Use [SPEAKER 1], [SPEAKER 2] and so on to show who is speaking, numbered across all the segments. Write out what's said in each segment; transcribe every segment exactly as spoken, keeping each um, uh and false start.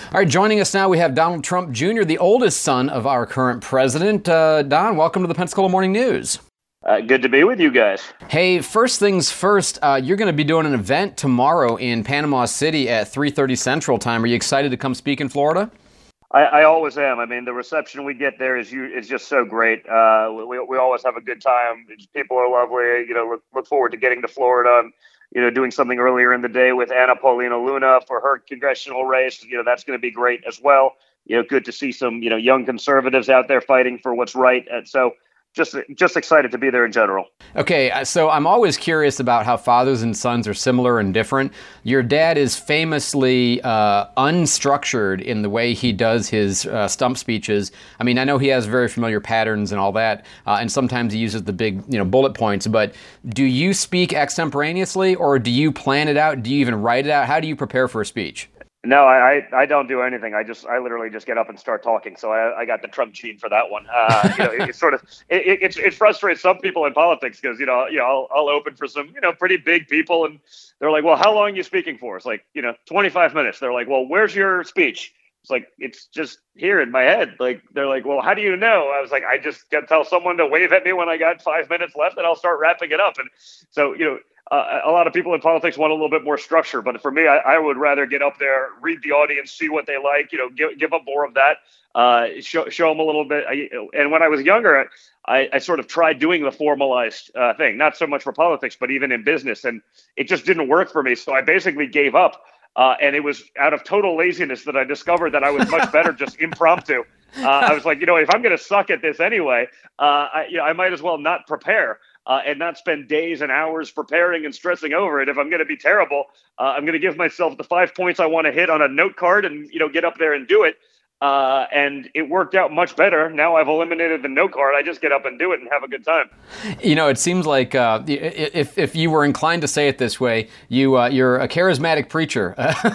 [SPEAKER 1] All right, joining us now, we have Donald Trump Junior, the oldest son of our current president. Uh, Don, welcome to the Pensacola Morning News.
[SPEAKER 2] Uh, good to be with you guys.
[SPEAKER 1] Hey, first things first, uh, you're going to be doing an event tomorrow in Panama City at three thirty Central Time. Are you excited to come speak in Florida?
[SPEAKER 2] I, I always am. I mean, the reception we get there is you is just so great. Uh, we we always have a good time. People are lovely. You know, look, look forward to getting to Florida. And, you know, doing something earlier in the day with Anna Paulina Luna for her congressional race. You know, that's going to be great as well. You know, good to see some, you know, young conservatives out there fighting for what's right. And so just just excited to be there in general.
[SPEAKER 1] Okay, so I'm always curious about how fathers and sons are similar and different. Your dad is famously uh, unstructured in the way he does his uh, stump speeches. I mean, I know he has very familiar patterns and all that, uh, and sometimes he uses the big, you know, bullet points, but do you speak extemporaneously, or do you plan it out? Do you even write it out? How do you prepare for a speech?
[SPEAKER 2] No, I, I don't do anything. I just I literally just get up and start talking. So I, I got the Trump gene for that one. Uh, you know, it, it's sort of it, it it frustrates some people in politics because you know you know I'll, I'll open for some you know pretty big people and they're like, well, how long are you speaking for? It's like you know twenty-five minutes. They're like, well, where's your speech? It's like it's just here in my head. Like they're like, well, how do you know? I was like, I just got to tell someone to wave at me when I got five minutes left, and I'll start wrapping it up. And so you know. Uh, a lot of people in politics want a little bit more structure, but for me, I, I would rather get up there, read the audience, see what they like, you know, give, give up more of that, uh, show, show them a little bit. I, and when I was younger, I, I sort of tried doing the formalized uh, thing, not so much for politics, but even in business. And it just didn't work for me. So I basically gave up. Uh, and it was out of total laziness that I discovered that I was much better just impromptu. Uh, I was like, you know, if I'm going to suck at this anyway, uh, I, you know, I might as well not prepare. Uh, and not spend days and hours preparing and stressing over it. If I'm going to be terrible, uh, I'm going to give myself the five points I want to hit on a note card and, you know, get up there and do it. Uh, and it worked out much better. Now I've eliminated the note card. I just get up and do it and have a good time.
[SPEAKER 1] You know, it seems like uh, if if you were inclined to say it this way, you uh, you're a charismatic preacher,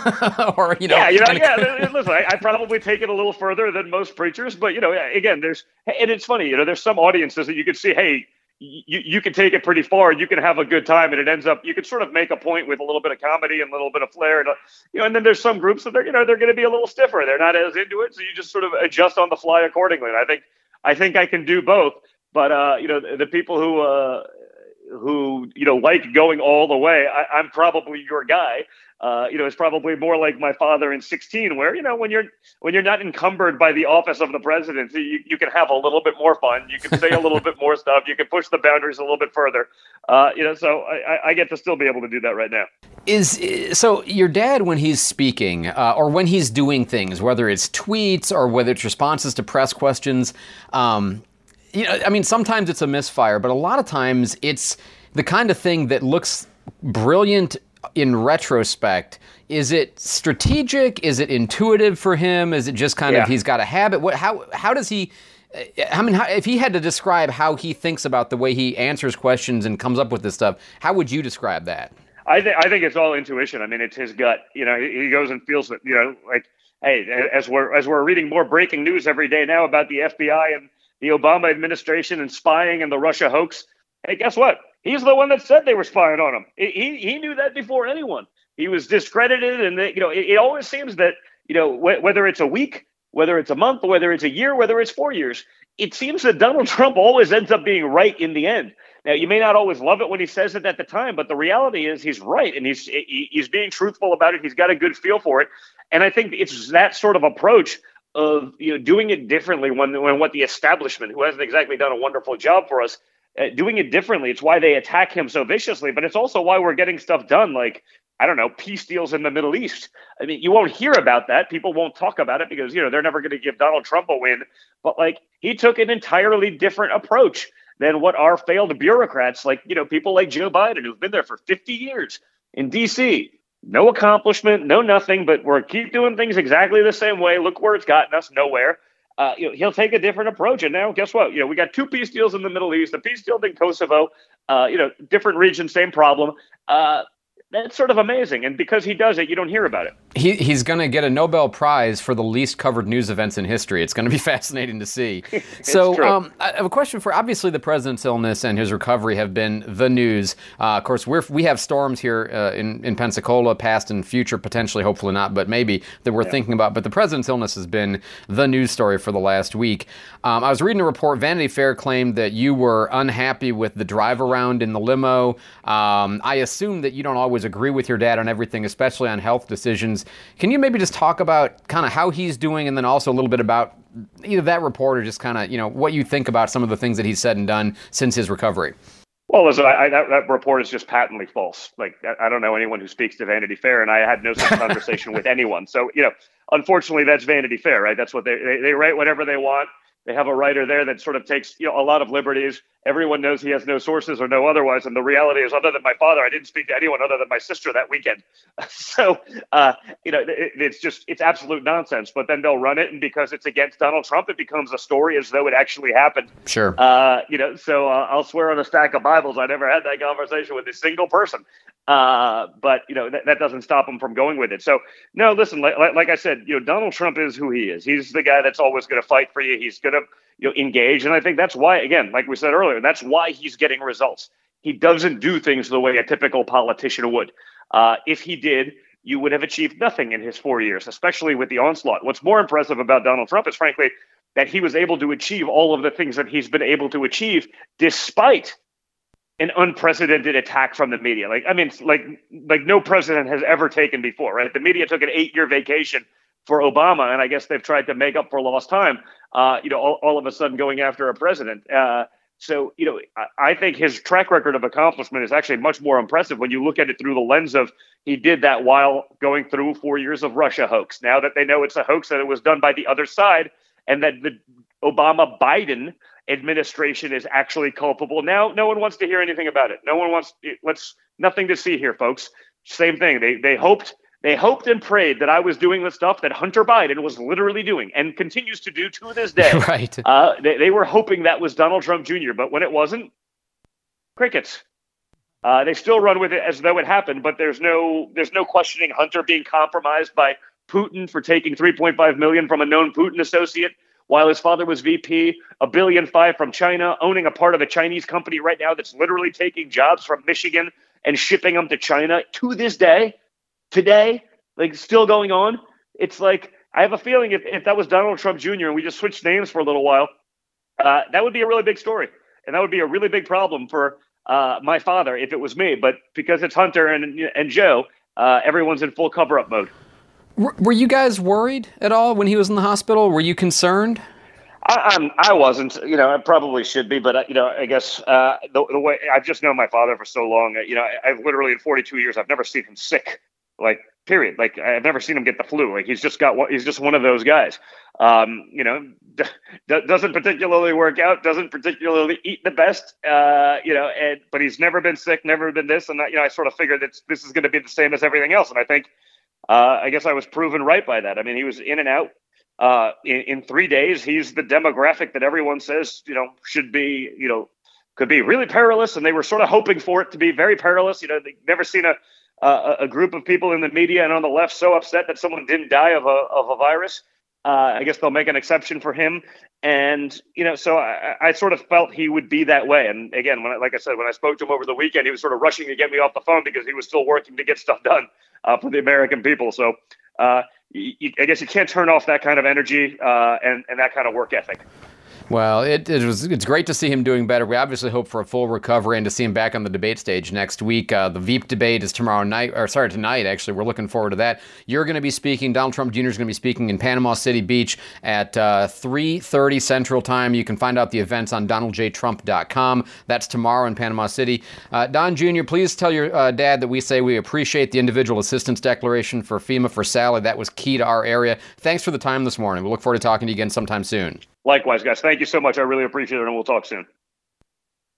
[SPEAKER 1] or you know.
[SPEAKER 2] Yeah, you know, yeah. Listen, I, I probably take it a little further than most preachers, but you know, again, there's and it's funny. You know, there's some audiences that you could see, hey. You, you can take it pretty far and you can have a good time and it ends up, you can sort of make a point with a little bit of comedy and a little bit of flair. And, you know, and then there's some groups that they're, you know, they're going to be a little stiffer. They're not as into it. So you just sort of adjust on the fly accordingly. And I think, I think I can do both, but uh, you know, the, the people who, uh, who, you know, like going all the way, I, I'm probably your guy. Uh, you know, it's probably more like my father in sixteen, where, you know, when you're when you're not encumbered by the office of the presidency, you, you can have a little bit more fun. You can say a little bit more stuff. You can push the boundaries a little bit further. Uh, you know, so I, I get to still be able to do that right now.
[SPEAKER 1] Is so your dad, when he's speaking uh, or when he's doing things, whether it's tweets or whether it's responses to press questions, um, you know, I mean, sometimes it's a misfire, but a lot of times it's the kind of thing that looks brilliant in retrospect. Is it strategic? Is it intuitive for him? Is it just kind
[SPEAKER 2] yeah.
[SPEAKER 1] of he's got a habit? What? How? How does he? I mean, how, if he had to describe how he thinks about the way he answers questions and comes up with this stuff, how would you describe that?
[SPEAKER 2] I think I think it's all intuition. I mean, it's his gut. You know, he, he goes and feels it. You know, like hey, as we're as we're reading more breaking news every day now about the F B I and the Obama administration and spying and the Russia hoax. Hey, guess what? He's the one that said they were spying on him. He he knew that before anyone. He was discredited, and they, you know, it, it always seems that you know wh- whether it's a week, whether it's a month, whether it's a year, whether it's four years, it seems that Donald Trump always ends up being right in the end. Now, you may not always love it when he says it at the time, but the reality is he's right, and he's he's being truthful about it. He's got a good feel for it, and I think it's that sort of approach of you know doing it differently when when what the establishment, who hasn't exactly done a wonderful job for us. Uh, doing it differently. It's why they attack him so viciously, but it's also why we're getting stuff done like, I don't know, peace deals in the Middle East. I mean, you won't hear about that. People won't talk about it because, you know, they're never going to give Donald Trump a win. But like, he took an entirely different approach than what our failed bureaucrats, like, you know, people like Joe Biden, who've been there for fifty years in D C, no accomplishment, no nothing, but we're keep doing things exactly the same way. Look where it's gotten us, nowhere. Uh, you know, he'll take a different approach. And now, guess what? You know, we got two peace deals in the Middle East, a peace deal in Kosovo, uh, you know, different region, same problem. Uh, that's sort of amazing. And because he does it, you don't hear about it.
[SPEAKER 1] He, he's going to get a Nobel Prize for the least covered news events in history. It's going to be fascinating to see. So um, I have a question for, obviously the president's illness and his recovery have been the news. Uh, of course, we're, we have storms here uh, in, in Pensacola, past and future, potentially, hopefully not, but maybe, that we're yeah. thinking about. But the president's illness has been the news story for the last week. Um, I was reading a report, Vanity Fair claimed that you were unhappy with the drive around in the limo. Um, I assume that you don't always agree with your dad on everything, especially on health decisions. Can you maybe just talk about kind of how he's doing, and then also a little bit about either that report or just kind of, you know, what you think about some of the things that he's said and done since his recovery?
[SPEAKER 2] Well, listen, I, I, that, that report is just patently false. Like, I don't know anyone who speaks to Vanity Fair, and I had no such conversation with anyone. So, you know, unfortunately, that's Vanity Fair, right? That's what they, they they write whatever they want. They have a writer there that sort of takes, you know, a lot of liberties. Everyone knows he has no sources or no otherwise. And the reality is, other than my father, I didn't speak to anyone other than my sister that weekend. So, uh, you know, it, it's just, it's absolute nonsense. But then they'll run it. And because it's against Donald Trump, it becomes a story as though it actually happened.
[SPEAKER 1] Sure.
[SPEAKER 2] Uh, you know, so uh, I'll swear on a stack of Bibles, I never had that conversation with a single person. Uh, but, you know, that, that doesn't stop him from going with it. So, no, listen, like, like I said, you know, Donald Trump is who he is. He's the guy that's always going to fight for you. He's going to, you know, engage. And I think that's why, again, like we said earlier, that's why he's getting results. He doesn't do things the way a typical politician would. Uh, if he did, you would have achieved nothing in his four years, especially with the onslaught. What's more impressive about Donald Trump is, frankly, that he was able to achieve all of the things that he's been able to achieve despite an unprecedented attack from the media. Like, I mean, like, like no president has ever taken before, right? The media took an eight-year vacation for Obama, and I guess they've tried to make up for lost time, uh, you know, all, all of a sudden going after a president. Uh, so, you know, I, I think his track record of accomplishment is actually much more impressive when you look at it through the lens of he did that while going through four years of Russia hoax. Now that they know it's a hoax, that it was done by the other side, and that the Obama-Biden administration is actually culpable. Now, no one wants to hear anything about it. No one wants, let's, nothing to see here, folks. Same thing. They they hoped, they hoped and prayed that I was doing the stuff that Hunter Biden was literally doing and continues to do to this day.
[SPEAKER 1] Right.
[SPEAKER 2] Uh, they, they were hoping that was Donald Trump Junior, but when it wasn't, crickets. Uh, they still run with it as though it happened, but there's no, there's no questioning Hunter being compromised by Putin for taking three point five million from a known Putin associate, while his father was V P, a billion five from China, owning a part of a Chinese company right now that's literally taking jobs from Michigan and shipping them to China to this day, today, like still going on. It's like, I have a feeling if, if that was Donald Trump Junior and we just switched names for a little while, uh, that would be a really big story. And that would be a really big problem for uh, my father if it was me. But because it's Hunter and, and Joe, uh, everyone's in full cover-up mode.
[SPEAKER 1] Were you guys worried at all when he was in the hospital? Were you concerned?
[SPEAKER 2] I, I'm, I wasn't. You know, I probably should be, but you know, I guess uh, the, the way I've just known my father for so long. You know, I, I've literally in forty-two years, I've never seen him sick. Like, period. Like, I've never seen him get the flu. Like, he's just got. He's just one of those guys. Um, you know, d- d- doesn't particularly work out. Doesn't particularly eat the best. Uh, you know, and but he's never been sick. Never been this. And that, you know, I sort of figured that this is going to be the same as everything else. And I think. Uh, I guess I was proven right by that. I mean, he was in and out uh, in, in three days. He's the demographic that everyone says, you know, should be, you know, could be really perilous. And they were sort of hoping for it to be very perilous. You know, they've never seen a, a, a group of people in the media and on the left so upset that someone didn't die of a, of a virus. Uh, I guess they'll make an exception for him. And, you know, so I, I sort of felt he would be that way. And again, when I, like I said, when I spoke to him over the weekend, he was sort of rushing to get me off the phone because he was still working to get stuff done uh, for the American people. So uh, you, I guess you can't turn off that kind of energy uh, and, and that kind of work ethic.
[SPEAKER 1] Well, it, it was it's great to see him doing better. We obviously hope for a full recovery and to see him back on the debate stage next week. Uh, the Veep debate is tomorrow night, or sorry, tonight, actually. We're looking forward to that. You're going to be speaking, Donald Trump Junior is going to be speaking in Panama City Beach at uh, three thirty Central Time. You can find out the events on donald j trump dot com. That's tomorrow in Panama City. Uh, Don Junior, please tell your uh, dad that we say we appreciate the individual assistance declaration for FEMA for Sally. That was key to our area. Thanks for the time this morning. We look forward to talking to you again sometime soon.
[SPEAKER 2] Likewise, guys. Thank you so much. I really appreciate it, and we'll talk soon.